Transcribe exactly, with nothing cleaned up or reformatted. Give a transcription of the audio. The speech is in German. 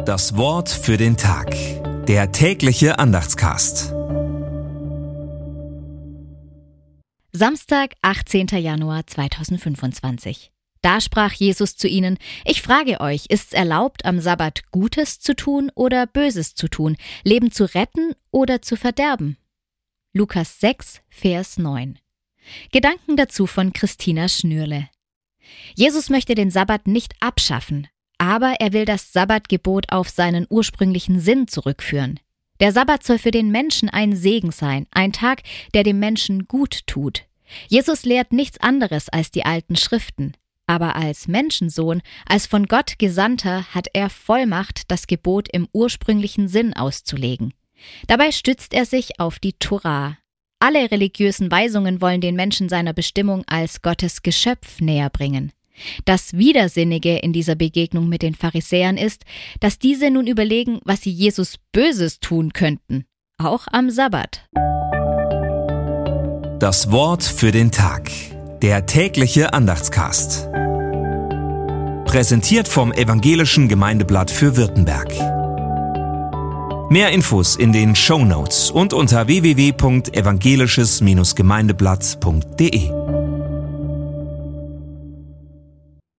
Das Wort für den Tag. Der tägliche Andachtscast. Samstag, achtzehnter Januar zweitausendfünfundzwanzig. Da sprach Jesus zu ihnen: Ich frage euch, ist's erlaubt, am Sabbat Gutes zu tun oder Böses zu tun, Leben zu retten oder zu verderben? Lukas sechs, Vers neun. Gedanken dazu von Christina Schnürle. Jesus möchte den Sabbat nicht abschaffen, aber er will das Sabbatgebot auf seinen ursprünglichen Sinn zurückführen. Der Sabbat soll für den Menschen ein Segen sein, ein Tag, der dem Menschen gut tut. Jesus lehrt nichts anderes als die alten Schriften. Aber als Menschensohn, als von Gott Gesandter, hat er Vollmacht, das Gebot im ursprünglichen Sinn auszulegen. Dabei stützt er sich auf die Tora. Alle religiösen Weisungen wollen den Menschen seiner Bestimmung als Gottes Geschöpf näher bringen. Das Widersinnige in dieser Begegnung mit den Pharisäern ist, dass diese nun überlegen, was sie Jesus Böses tun könnten, auch am Sabbat. Das Wort für den Tag. Der tägliche Andachtscast. Präsentiert vom Evangelischen Gemeindeblatt für Württemberg. Mehr Infos in den Shownotes und unter w w w punkt evangelisches Gemeindeblatt punkt d e.